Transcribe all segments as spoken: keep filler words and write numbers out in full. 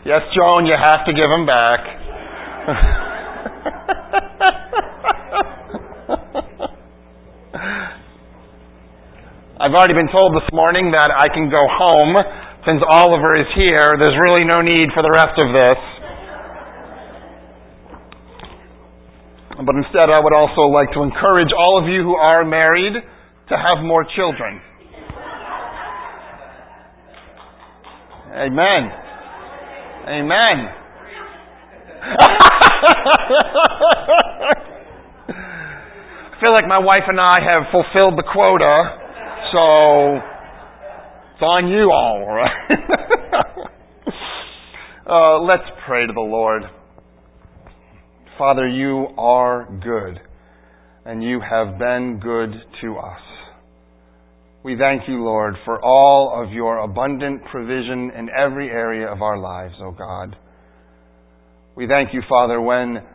Yes, Joan, you have to give him back. I've already been told this morning that I can go home. Since Oliver is here, there's really no need for the rest of this. But instead, I would also like to encourage all of you who are married to have more children. Amen. Amen. I feel like my wife and I have fulfilled the quota, so it's on you all, right? uh, let's pray to the Lord. Father, you are good, and you have been good to us. We thank you, Lord, for all of your abundant provision in every area of our lives, O God. We thank you, Father, when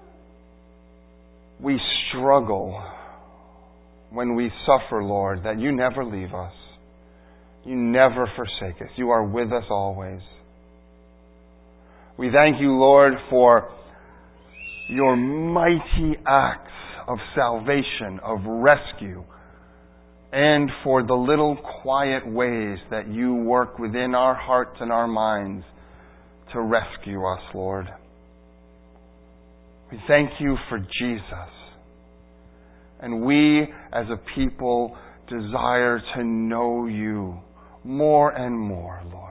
we struggle, when we suffer, Lord, that you never leave us. You never forsake us. You are with us always. We thank you, Lord, for your mighty acts of salvation, of rescue, and for the little quiet ways that you work within our hearts and our minds to rescue us, Lord. We thank you for Jesus. And we, as a people, desire to know you more and more, Lord.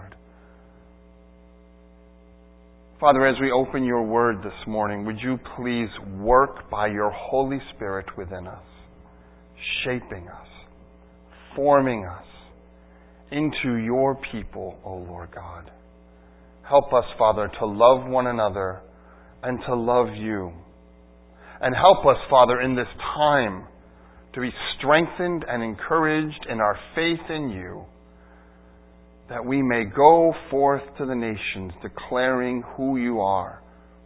Father, as we open your word this morning, would you please work by your Holy Spirit within us, shaping us, forming us into your people, O Lord God. Help us, Father, to love one another and to love you. And help us, Father, in this time to be strengthened and encouraged in our faith in you, that we may go forth to the nations declaring who you are.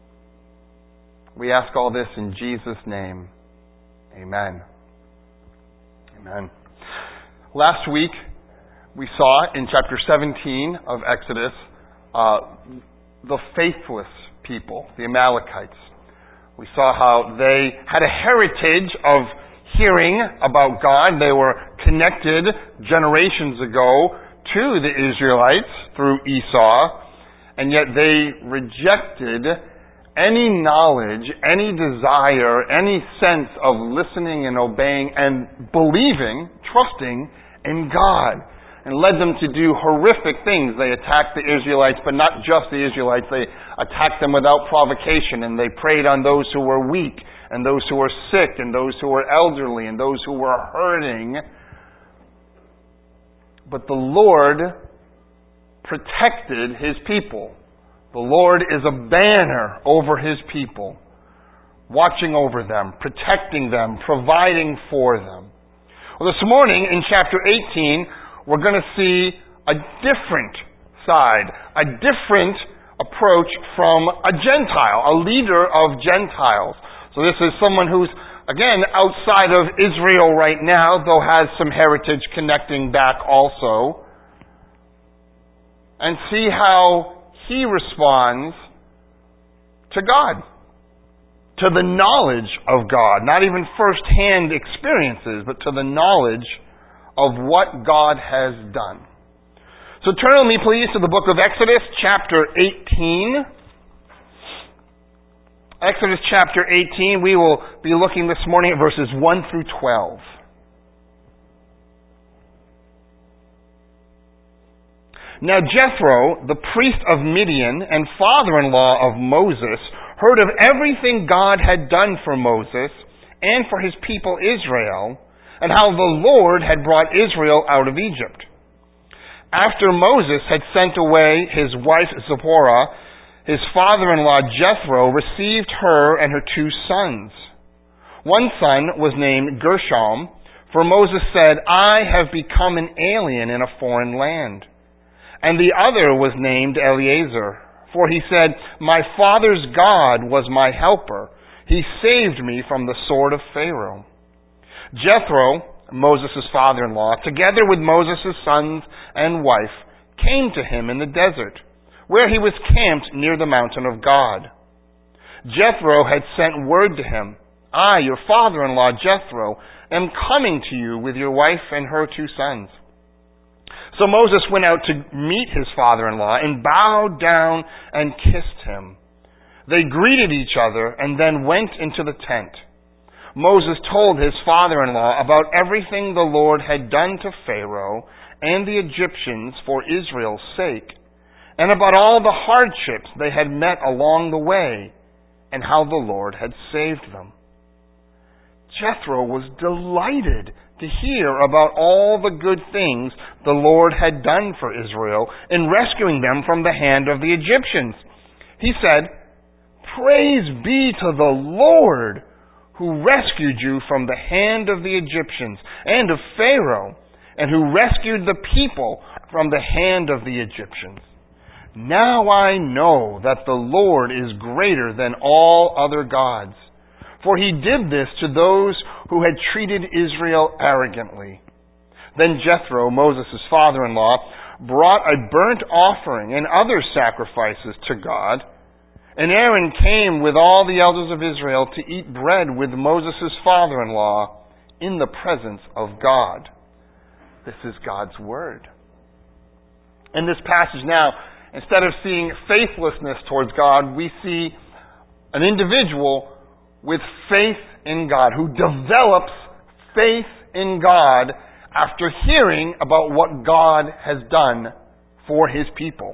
We ask all this in Jesus' name. Amen. Amen. Last week, we saw in chapter seventeen of Exodus uh, the faithless people, the Amalekites. We saw how they had a heritage of hearing about God. They were connected generations ago to the Israelites through Esau, and yet they rejected any knowledge, any desire, any sense of listening and obeying and believing, trusting in God, and led them to do horrific things. They attacked the Israelites, but not just the Israelites. They attacked them without provocation, and they preyed on those who were weak, and those who were sick, and those who were elderly, and those who were hurting. But the Lord protected His people. The Lord is a banner over His people, watching over them, protecting them, providing for them. Well, this morning in chapter eighteen, we're going to see a different side, a different approach from a Gentile, a leader of Gentiles. So this is someone who's, again, outside of Israel right now, though has some heritage connecting back also. And see how he responds to God, to the knowledge of God. Not even first-hand experiences, but to the knowledge of what God has done. So turn with me, please, to the book of Exodus, chapter eighteen. Exodus chapter eighteen, we will be looking this morning at verses one through twelve. Now Jethro, the priest of Midian and father-in-law of Moses, heard of everything God had done for Moses and for his people Israel, and how the Lord had brought Israel out of Egypt. After Moses had sent away his wife Zipporah, his father-in-law Jethro received her and her two sons. One son was named Gershom, for Moses said, I have become an alien in a foreign land. And the other was named Eleazar, for he said, my father's God was my helper. He saved me from the sword of Pharaoh. Jethro, Moses' father-in-law, together with Moses' sons and wife, came to him in the desert, where he was camped near the mountain of God. Jethro had sent word to him, I, your father-in-law Jethro, am coming to you with your wife and her two sons. So Moses went out to meet his father-in-law and bowed down and kissed him. They greeted each other and then went into the tent. Moses told his father-in-law about everything the Lord had done to Pharaoh and the Egyptians for Israel's sake, and about all the hardships they had met along the way, and how the Lord had saved them. Jethro was delighted to hear about all the good things the Lord had done for Israel in rescuing them from the hand of the Egyptians. He said, Praise be to the Lord, who rescued you from the hand of the Egyptians and of Pharaoh, and who rescued the people from the hand of the Egyptians. Now I know that the Lord is greater than all other gods, for he did this to those who had treated Israel arrogantly. Then Jethro, Moses' father-in-law, brought a burnt offering and other sacrifices to God. And Aaron came with all the elders of Israel to eat bread with Moses' father-in-law in the presence of God. This is God's word. In this passage now, instead of seeing faithlessness towards God, we see an individual with faith in God, who develops faith in God after hearing about what God has done for his people.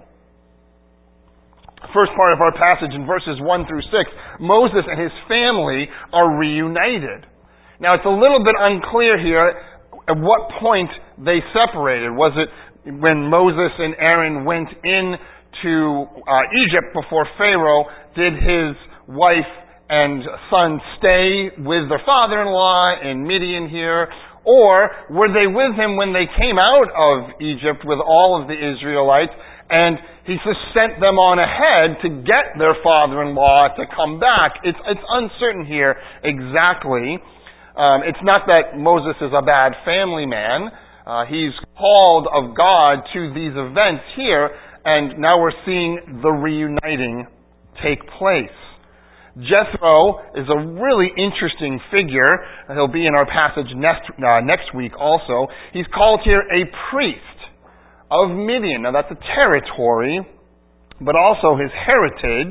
First part of our passage in verses one through six, Moses and his family are reunited. Now it's a little bit unclear here at what point they separated. Was it when Moses and Aaron went into uh, Egypt before Pharaoh? Did his wife and son stay with their father-in-law in Midian here? Or were they with him when they came out of Egypt with all of the Israelites, and he just sent them on ahead to get their father-in-law to come back? It's, it's uncertain here exactly. Um, it's not that Moses is a bad family man. Uh, he's called of God to these events here, and now we're seeing the reuniting take place. Jethro is a really interesting figure. He'll be in our passage next, uh, next week also. He's called here a priest of Midian. Now that's a territory, but also his heritage.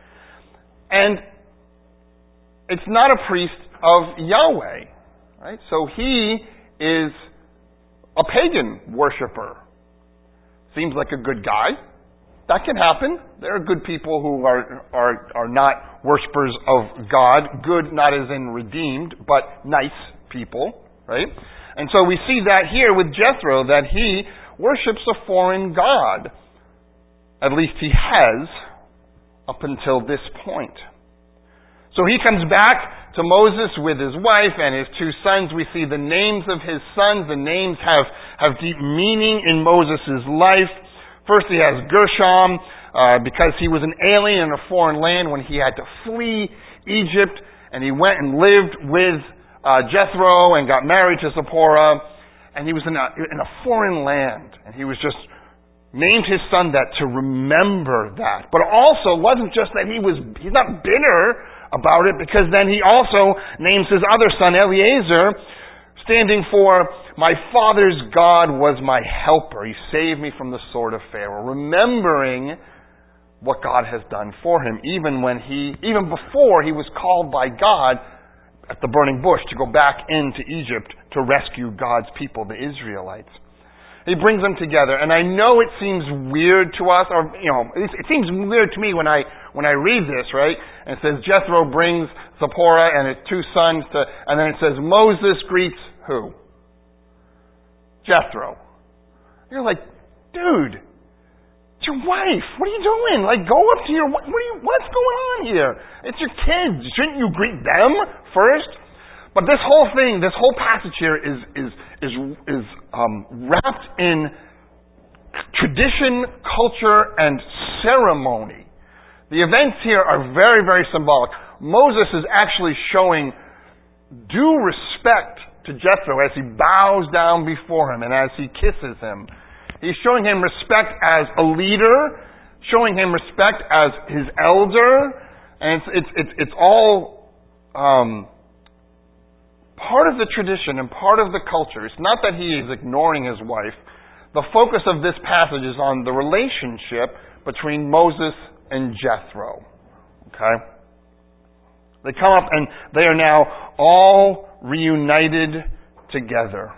And it's not a priest of Yahweh, right? So he is a pagan worshiper. Seems like a good guy. That can happen. There are good people who are, are, are not worshipers of God. Good, not as in redeemed, but nice people, right? And so we see that here with Jethro, that he worships a foreign god. At least he has up until this point. So he comes back to Moses with his wife and his two sons. We see the names of his sons. The names have, have deep meaning in Moses' life. First he has Gershom, uh, because he was an alien in a foreign land when he had to flee Egypt, and he went and lived with uh, Jethro and got married to Zipporah, and he was in a, in a foreign land, and he was just named his son that to remember that. But also, it wasn't just that he was, he's not bitter about it, because then he also names his other son, Eliezer, standing for, my father's God was my helper. He saved me from the sword of Pharaoh. Remembering what God has done for him, even when he, even before he was called by God at the burning bush to go back into Egypt to rescue God's people, the Israelites. He brings them together, and I know it seems weird to us, or, you know, it seems weird to me when I, when I read this, right? And it says Jethro brings Zipporah and his two sons to, and then it says Moses greets who? Jethro. You're like, dude, it's your wife. What are you doing? Like, go up to your, what are you, what's going on here? It's your kids. Shouldn't you greet them first? But this whole thing, this whole passage here is, is, is, is um, wrapped in tradition, culture, and ceremony. The events here are very, very symbolic. Moses is actually showing due respect to Jethro as he bows down before him and as he kisses him. He's showing him respect as a leader, showing him respect as his elder, and it's it's it's, it's all um, part of the tradition and part of the culture. It's not that he is ignoring his wife. The focus of this passage is on the relationship between Moses and Jethro. Okay? They come up and they are now all reunited together.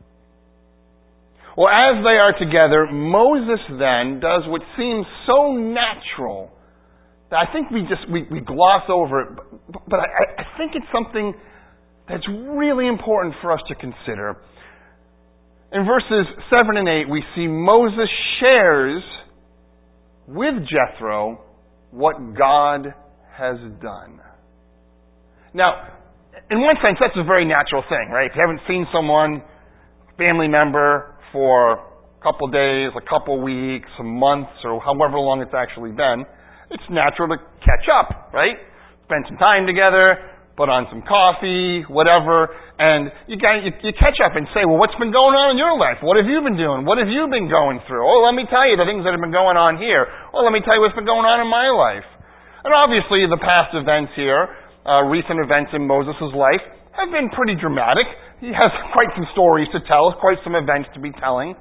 Well, as they are together, Moses then does what seems so natural that I think we just we, we gloss over it, but, but I, I think it's something that's really important for us to consider. In verses seven and eight, we see Moses shares with Jethro what God has done. Now, in one sense, that's a very natural thing, right? If you haven't seen someone, family member, for a couple days, a couple weeks, some months, or however long it's actually been, it's natural to catch up, right? Spend some time together, put on some coffee, whatever, and you, you, you catch up and say, well, what's been going on in your life? What have you been doing? What have you been going through? Oh, let me tell you the things that have been going on here. Oh, let me tell you what's been going on in my life. And obviously the past events here, uh, recent events in Moses' life, have been pretty dramatic. He has quite some stories to tell, quite some events to be telling.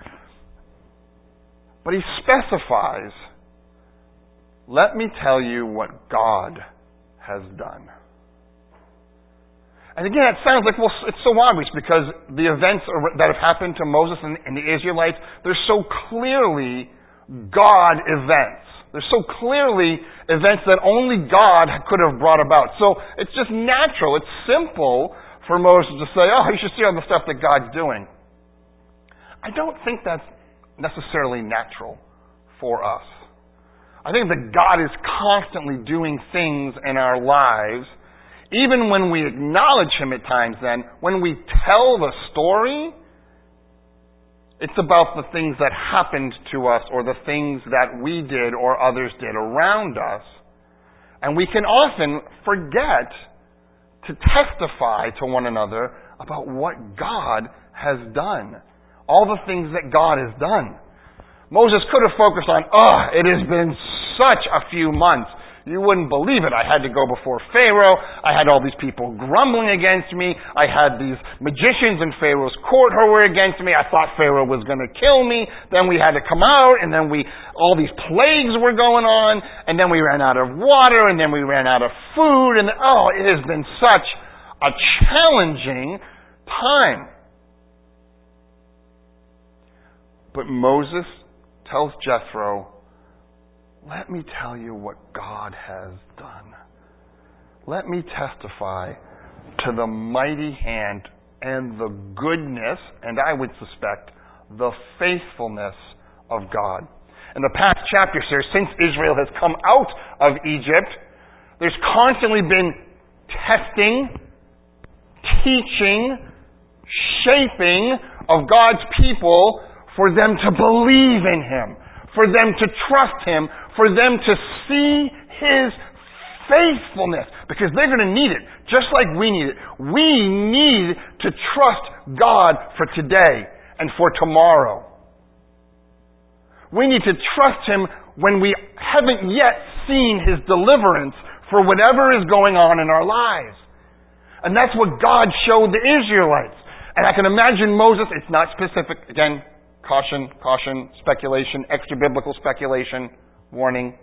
But he specifies, let me tell you what God has done. And again, it sounds like, well, it's so obvious because the events that have happened to Moses and, and the Israelites, they're so clearly God events. They're so clearly events that only God could have brought about. So it's just natural, it's simple for Moses to say, oh, you should see all the stuff that God's doing. I don't think that's necessarily natural for us. I think that God is constantly doing things in our lives, even when we acknowledge Him at times then, when we tell the story, it's about the things that happened to us or the things that we did or others did around us. And we can often forget to testify to one another about what God has done. All the things that God has done. Moses could have focused on, oh, it has been such a few months. You wouldn't believe it. I had to go before Pharaoh. I had all these people grumbling against me. I had these magicians in Pharaoh's court who were against me. I thought Pharaoh was going to kill me. Then we had to come out, and then we all these plagues were going on, and then we ran out of water, and then we ran out of food, and oh, it has been such a challenging time. But Moses tells Jethro, let me tell you what God has done. Let me testify to the mighty hand and the goodness, and I would suspect, the faithfulness of God. In the past chapters here, since Israel has come out of Egypt, there's constantly been testing, teaching, shaping of God's people for them to believe in Him, for them to trust Him, for them to see His faithfulness, because they're going to need it, just like we need it. We need to trust God for today and for tomorrow. We need to trust Him when we haven't yet seen His deliverance for whatever is going on in our lives. And that's what God showed the Israelites. And I can imagine Moses, it's not specific, again, caution, caution, speculation, extra-biblical speculation, warning.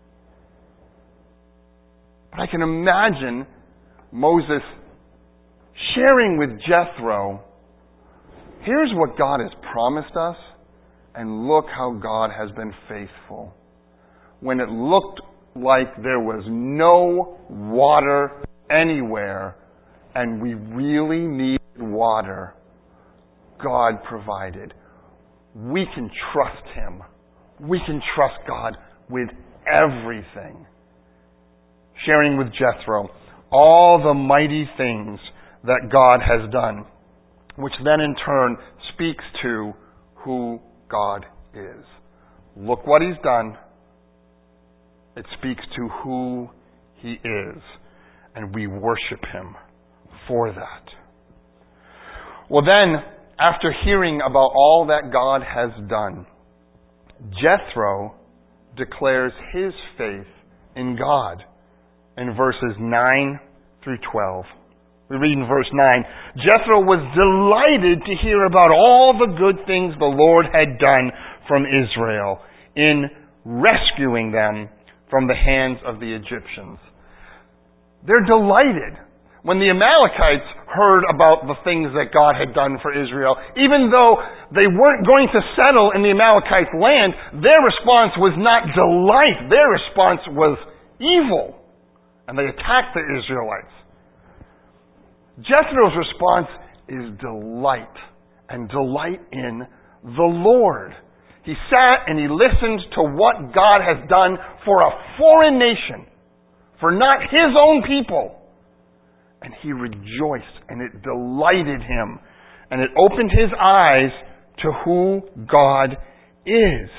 But I can imagine Moses sharing with Jethro, here's what God has promised us, and look how God has been faithful. When it looked like there was no water anywhere, and we really needed water, God provided. We can trust Him. We can trust God with everything. Sharing with Jethro all the mighty things that God has done, which then in turn speaks to who God is. Look what He's done. It speaks to who He is, and we worship Him for that. Well then, after hearing about all that God has done, Jethro declares his faith in God in verses nine through twelve. We read in verse nine, Jethro was delighted to hear about all the good things the Lord had done from Israel in rescuing them from the hands of the Egyptians. They're delighted. When the Amalekites heard about the things that God had done for Israel, even though they weren't going to settle in the Amalekites' land, their response was not delight. Their response was evil. And they attacked the Israelites. Jethro's response is delight, and delight in the Lord. He sat and he listened to what God has done for a foreign nation, for not his own people. And he rejoiced, and it delighted him, and it opened his eyes to who God is.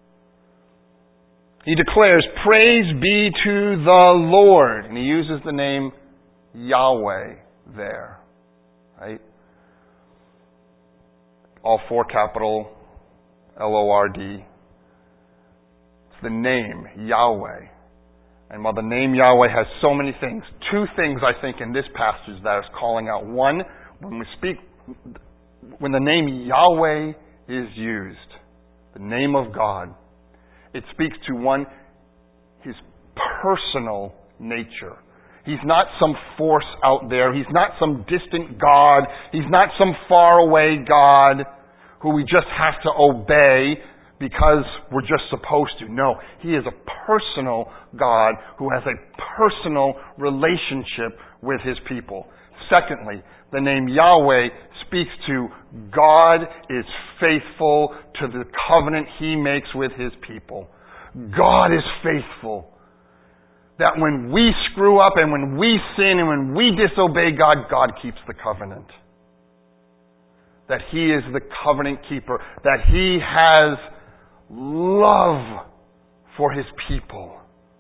He declares, "Praise be to the Lord." And he uses the name Yahweh there. Right? All four capital L O R D. It's the name Yahweh. And while the name Yahweh has so many things, two things I think in this passage that is calling out. One, when we speak, when the name Yahweh is used, the name of God, it speaks to one, his personal nature. He's not some force out there. He's not some distant God. He's not some faraway God who we just have to obey because we're just supposed to. No, he is a personal God who has a personal relationship with his people. Secondly, the name Yahweh speaks to God is faithful to the covenant he makes with his people. God is faithful. That when we screw up and when we sin and when we disobey God, God keeps the covenant. That he is the covenant keeper. That he has love for his people.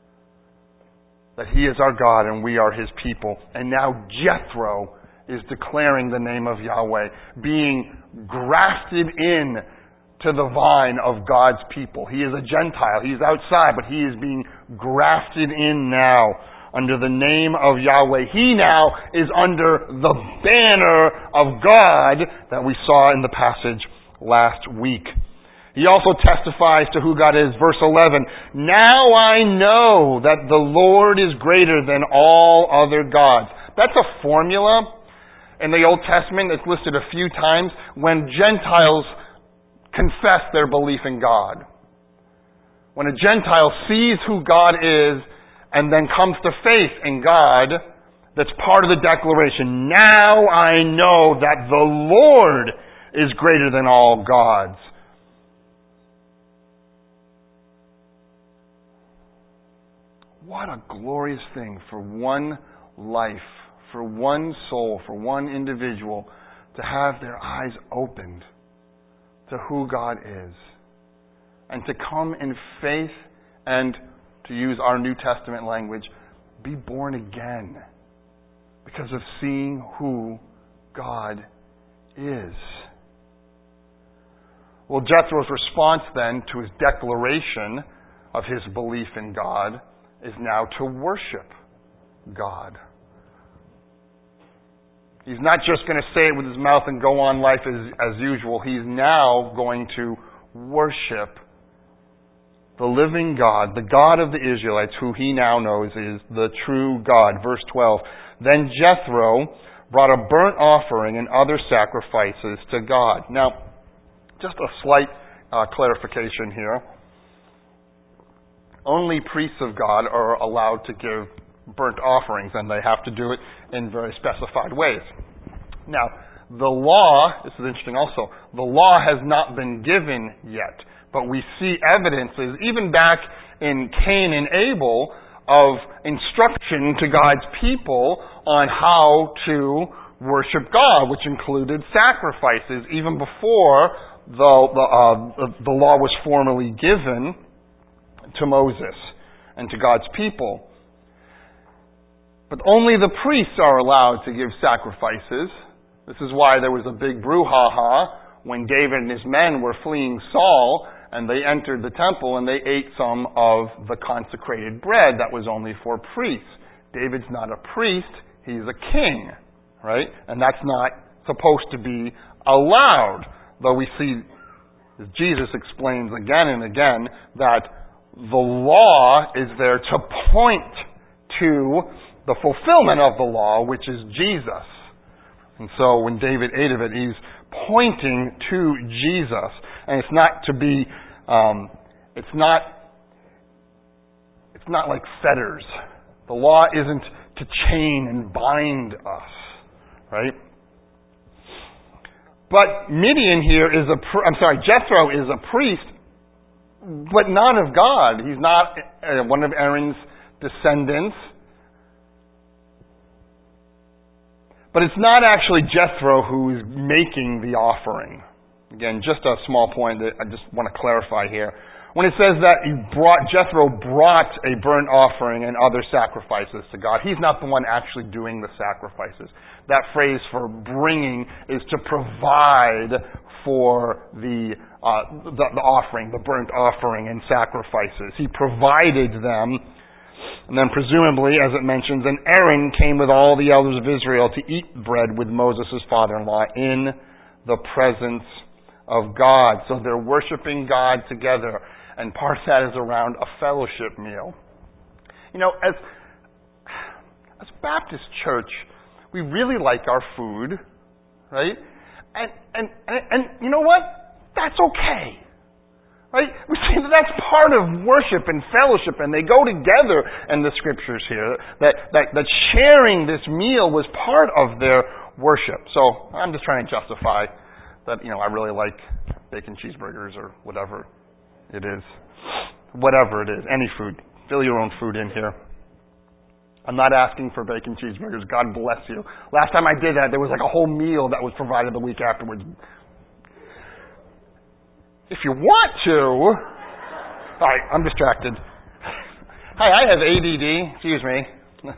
That he is our God and we are his people. And now Jethro is declaring the name of Yahweh, being grafted in to the vine of God's people. He is a Gentile. He's outside, but he is being grafted in now under the name of Yahweh. He now is under the banner of God that we saw in the passage last week. He also testifies to who God is. Verse eleven, "Now I know that the Lord is greater than all other gods." That's a formula in the Old Testament. It's listed a few times when Gentiles confess their belief in God. When a Gentile sees who God is and then comes to faith in God, that's part of the declaration. Now I know that the Lord is greater than all gods. What a glorious thing for one life, for one soul, for one individual to have their eyes opened to who God is, and to come in faith and, to use our New Testament language, be born again because of seeing who God is. Well, Jethro's response then to his declaration of his belief in God is now to worship God. He's not just going to say it with his mouth and go on life as, as usual. He's now going to worship the living God, the God of the Israelites, who he now knows is the true God. Verse twelve, "Then Jethro brought a burnt offering and other sacrifices to God." Now, just a slight uh, clarification here. Only priests of God are allowed to give burnt offerings, and they have to do it in very specified ways. Now, the law, this is interesting also, the law has not been given yet, but we see evidences, even back in Cain and Abel, of instruction to God's people on how to worship God, which included sacrifices, even before the, the, uh, the law was formally given to Moses and to God's people. But only the priests are allowed to give sacrifices. This is why there was a big brouhaha when David and his men were fleeing Saul, and they entered the temple and they ate some of the consecrated bread that was only for priests. David's not a priest, he's a king, right? And that's not supposed to be allowed, though we see, as Jesus explains again and again, that the law is there to point to the fulfillment of the law, which is Jesus. And so when David ate of it, he's pointing to Jesus. And it's not to be, um, it's not, it's not like fetters. The law isn't to chain and bind us, right? But Midian here is a, I'm sorry, Jethro is a priest, but not of God. He's not uh, one of Aaron's descendants. But it's not actually Jethro who's making the offering. Again, just a small point that I just want to clarify here. When it says that he brought, Jethro brought a burnt offering and other sacrifices to God, he's not the one actually doing the sacrifices. That phrase for bringing is to provide for the, uh, the, the offering, the burnt offering and sacrifices. He provided them. And then presumably, as it mentions, and Aaron came with all the elders of Israel to eat bread with Moses' father-in-law in the presence of God. So they're worshiping God together. And part of that is around a fellowship meal. You know, as, as Baptist Church, we really like our food, right? And, and, and, and you know what? That's okay. Right? We see that that's part of worship and fellowship, and they go together in the scriptures here. That, that, that sharing this meal was part of their worship. So I'm just trying to justify that, you know, I really like bacon cheeseburgers or whatever it is. Whatever it is. Any food. Fill your own food in here. I'm not asking for bacon cheeseburgers. God bless you. Last time I did that, there was like a whole meal that was provided the week afterwards. If you want to... All right, I'm distracted. Hi, I have A D D. Excuse me.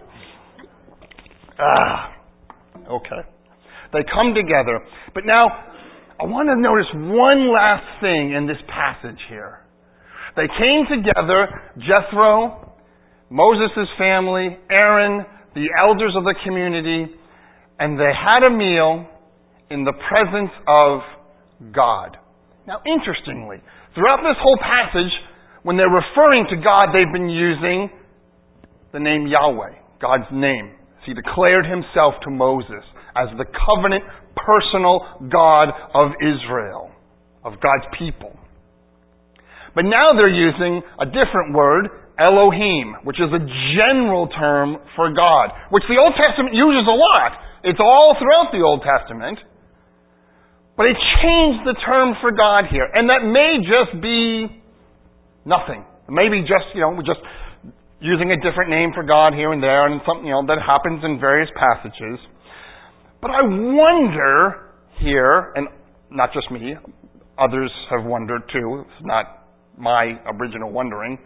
ah, okay. They come together. But now, I want to notice one last thing in this passage here. They came together, Jethro, Moses' family, Aaron, the elders of the community, and they had a meal in the presence of God. Now, interestingly, throughout this whole passage, when they're referring to God, they've been using the name Yahweh, God's name. He declared himself to Moses as the covenant, personal God of Israel, of God's people. But now they're using a different word, Elohim, which is a general term for God, which the Old Testament uses a lot. It's all throughout the Old Testament. But it changed the term for God here. And that may just be nothing. Maybe just, you know, we're just using a different name for God here and there, and something, you know, that happens in various passages. But I wonder here, and not just me, others have wondered too, it's not my original wondering,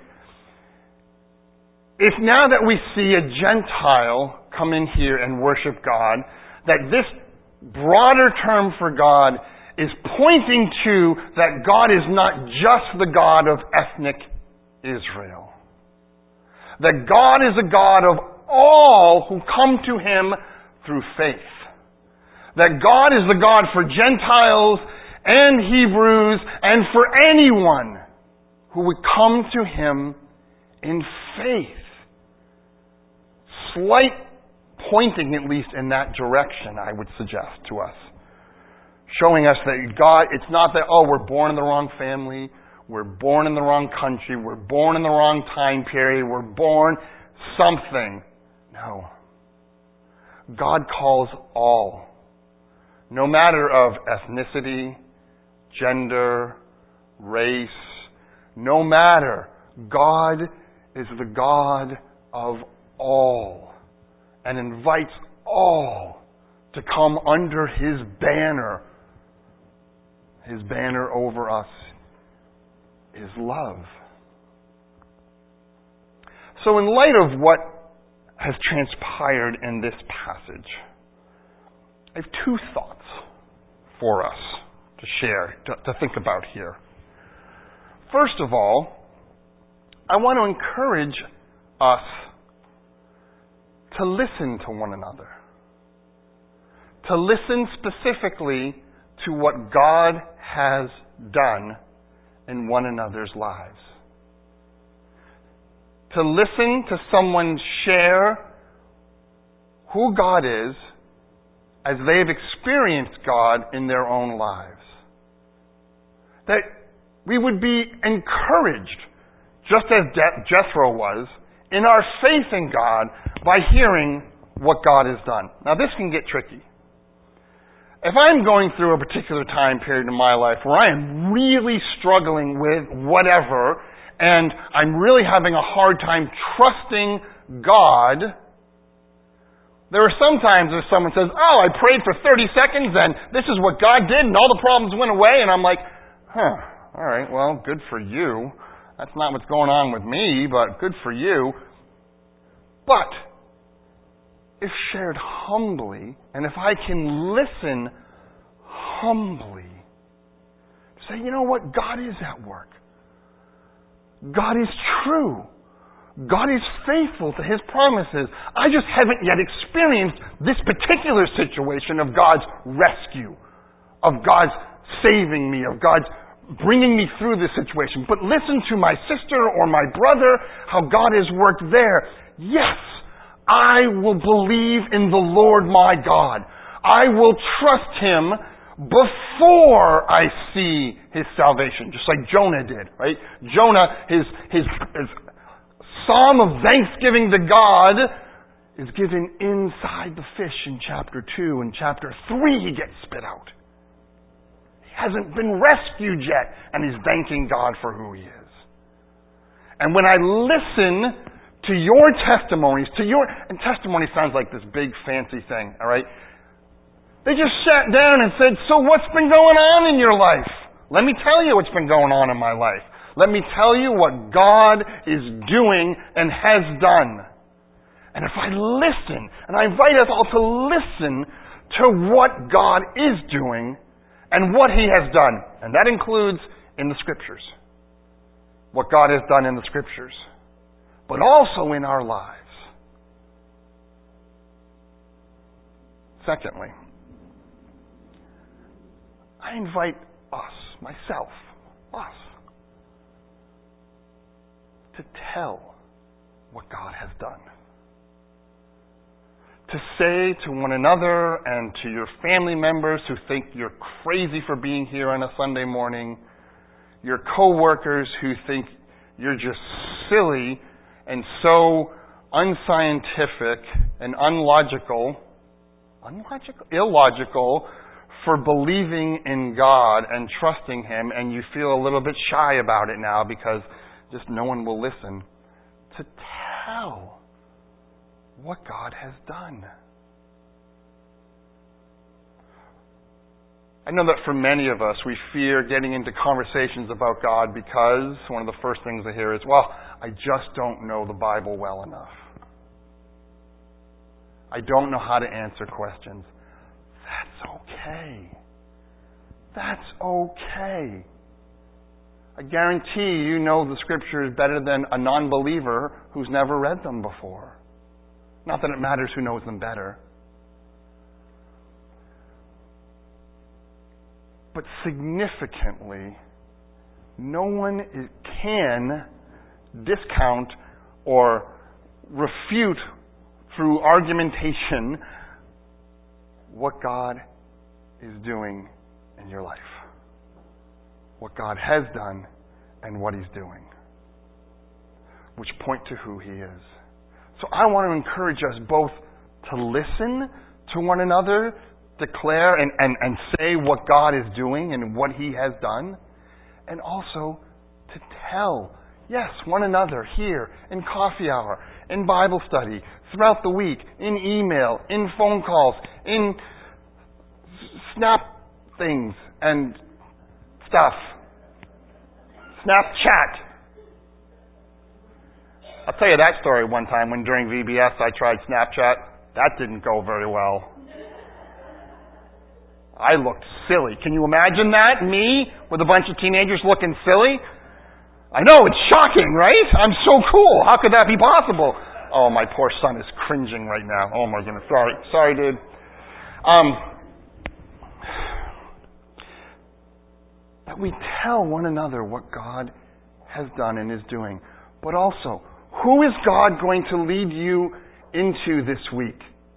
if now that we see a Gentile come in here and worship God, that this broader term for God is pointing to that God is not just the God of ethnic Israel. That God is a God of all who come to Him through faith. That God is the God for Gentiles and Hebrews and for anyone who would come to Him in faith. Slight pointing, at least in that direction, I would suggest to us. Showing us that God, it's not that, oh, we're born in the wrong family, we're born in the wrong country, we're born in the wrong time period, we're born something. No. God calls all. No matter of ethnicity, gender, race, no matter, God is the God of all and invites all to come under His banner. His banner over us is love. So in light of what has transpired in this passage, I have two thoughts for us to share, to, to think about here. First of all, I want to encourage us to listen to one another. To listen specifically to what God has done in one another's lives. To listen to someone share who God is as they've experienced God in their own lives. That we would be encouraged, just as Jethro was, in our faith in God by hearing what God has done. Now this can get tricky. If I'm going through a particular time period in my life where I am really struggling with whatever, and I'm really having a hard time trusting God, there are some times if someone says, oh, I prayed for thirty seconds and this is what God did and all the problems went away, and I'm like, huh, all right, well, good for you. That's not what's going on with me, but good for you. But if shared humbly, and if I can listen humbly, say, you know what? God is at work. God is true. God is faithful to His promises. I just haven't yet experienced this particular situation of God's rescue, of God's saving me, of God's bringing me through this situation. But listen to my sister or my brother, how God has worked there. Yes, I will believe in the Lord my God. I will trust Him before I see His salvation, just like Jonah did, right? Jonah, his, his, his psalm of thanksgiving to God is given inside the fish in chapter two. In chapter three, he gets spit out. He hasn't been rescued yet, and he's thanking God for who He is. And when I listen to your testimonies, to your, and testimony sounds like this big fancy thing, all right? They just sat down and said, so what's been going on in your life? Let me tell you what's been going on in my life. Let me tell you what God is doing and has done. And if I listen, and I invite us all to listen to what God is doing and what He has done, and that includes in the Scriptures, what God has done in the Scriptures, but also in our lives. Secondly, I invite us, myself, us, to tell what God has done. To say to one another and to your family members who think you're crazy for being here on a Sunday morning, your co-workers who think you're just silly and so unscientific and unlogical, unlogical, illogical for believing in God and trusting Him, and you feel a little bit shy about it now because just no one will listen, to tell what God has done. I know that for many of us, we fear getting into conversations about God because one of the first things I hear is, well, I just don't know the Bible well enough. I don't know how to answer questions. That's okay. That's okay. I guarantee you know the Scriptures better than a non-believer who's never read them before. Not that it matters who knows them better. But significantly, no one is, can discount or refute through argumentation what God is doing in your life. What God has done and what He's doing. Which point to who He is. So I want to encourage us both to listen to one another, declare and, and, and say what God is doing and what He has done, and also to tell, yes, one another here in coffee hour, in Bible study, throughout the week, in email, in phone calls, in snap things and stuff. Snapchat. I'll tell you that story one time when during V B S I tried Snapchat. That didn't go very well. I looked silly. Can you imagine that? Me with a bunch of teenagers looking silly? I know, it's shocking, right? I'm so cool. How could that be possible? Oh, my poor son is cringing right now. Oh my goodness. Sorry. Sorry, dude. Um, that we tell one another what God has done and is doing. But also, who is God going to lead you into this week?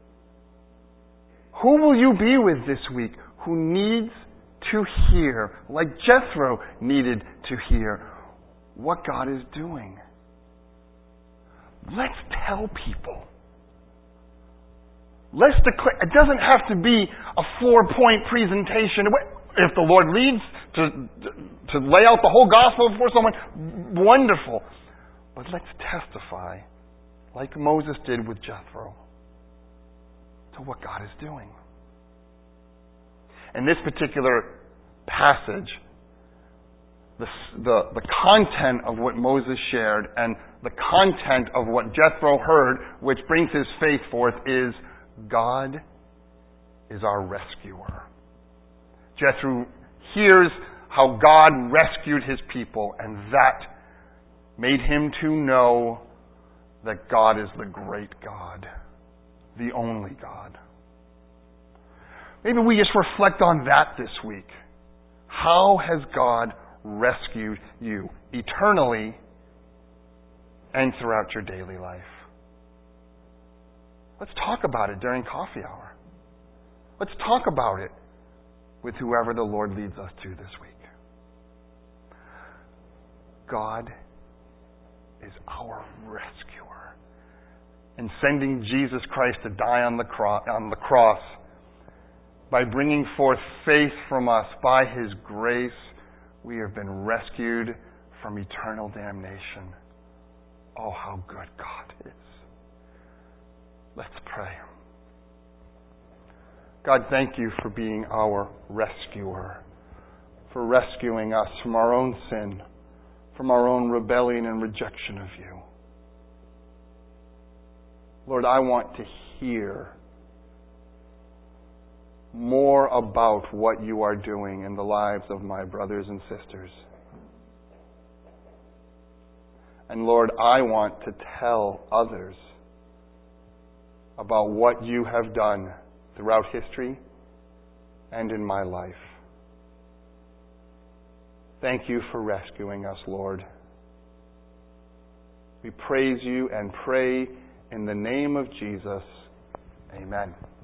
Who will you be with this week who needs to hear, like Jethro needed to hear, what God is doing? Let's tell people. Let's declare. It doesn't have to be a four-point presentation. If the Lord leads to, to lay out the whole gospel before someone, wonderful. But let's testify, like Moses did with Jethro, to what God is doing. In this particular passage, the, the, the content of what Moses shared and the content of what Jethro heard, which brings his faith forth, is God is our rescuer. Jethro hears how God rescued his people, and that made him to know that God is the great God, the only God. Maybe we just reflect on that this week. How has God rescued you eternally and throughout your daily life? Let's talk about it during coffee hour. Let's talk about it with whoever the Lord leads us to this week. God is our rescuer. And sending Jesus Christ to die on the cross, on the cross, by bringing forth faith from us by His grace, we have been rescued from eternal damnation. Oh, how good God is. Let's pray. God, thank you for being our rescuer, for rescuing us from our own sin, from our own rebellion and rejection of you. Lord, I want to hear more about what you are doing in the lives of my brothers and sisters. And Lord, I want to tell others about what you have done throughout history and in my life. Thank you for rescuing us, Lord. We praise you and pray in the name of Jesus. Amen.